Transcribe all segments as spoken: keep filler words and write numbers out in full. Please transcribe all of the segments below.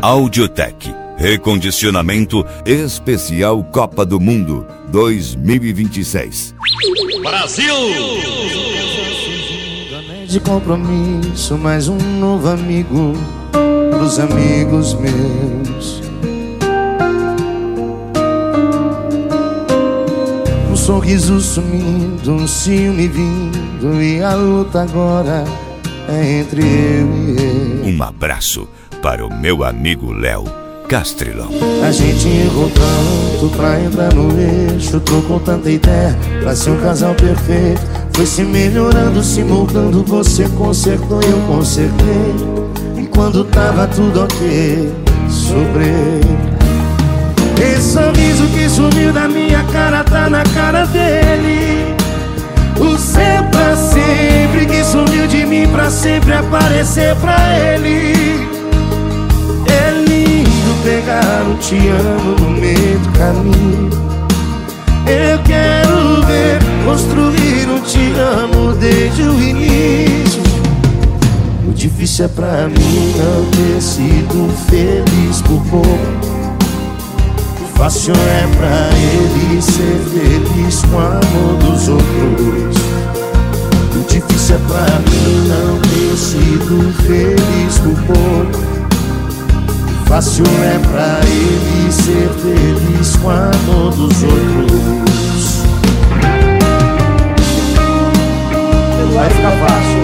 Audiotec. Recondicionamento especial Copa do Mundo dois mil e vinte e seis. Brasil! De compromisso, mais um novo amigo pros amigos meus. Um sorriso sumindo, um ciúme vindo, e a luta agora é entre eu e ele. Um abraço para o meu amigo Léo Castrilão. A gente errou tanto pra entrar no eixo, trocou tanta ideia pra ser um casal perfeito. Foi se melhorando, se moldando, você consertou e eu consertei. E quando tava tudo ok, sobrei. Esse sorriso que sumiu da minha cara tá na cara dele. O seu pra sempre que sumiu de mim pra sempre aparecer pra ele. É lindo pegar o te amo no meio do caminho. Eu quero ver construir um te amo desde o início. O difícil é pra mim não ter sido feliz por pouco. O fácil é pra ele ser feliz com o amor dos outros. O difícil é pra mim não ter sido feliz por pouco. O fácil é pra ele ser feliz com o amor dos outros. Vai ficar fácil.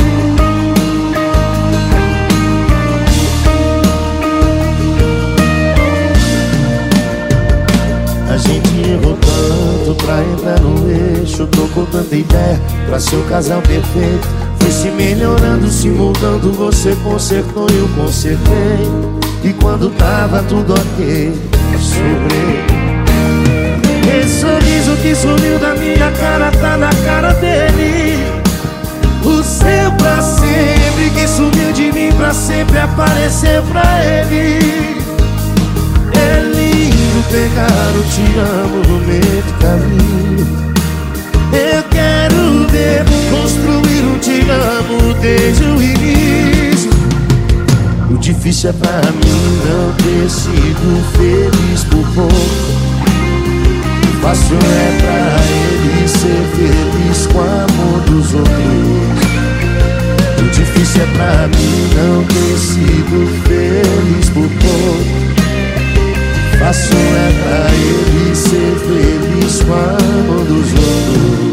A gente errou tanto pra entrar no eixo, trocou tanta ideia pra ser um casal perfeito. Foi se melhorando, se moldando, você consertou e eu consertei. E quando tava tudo ok, sobrei. Esse sorriso que sumiu da minha cara tá na cara dele. O seu pra sempre que sumiu de mim pra sempre aparecer pra ele. É lindo pegar o te amo no meio do caminho. Eu quero ver construir um te amo desde o início. O difícil é pra mim não ter sido feliz por pouco. O fácil é pra ele ser feliz com o amor dos outros. O difícil é pra mim não ter sido feliz por pouco. O fácil é pra ele ser feliz com o amor dos outros.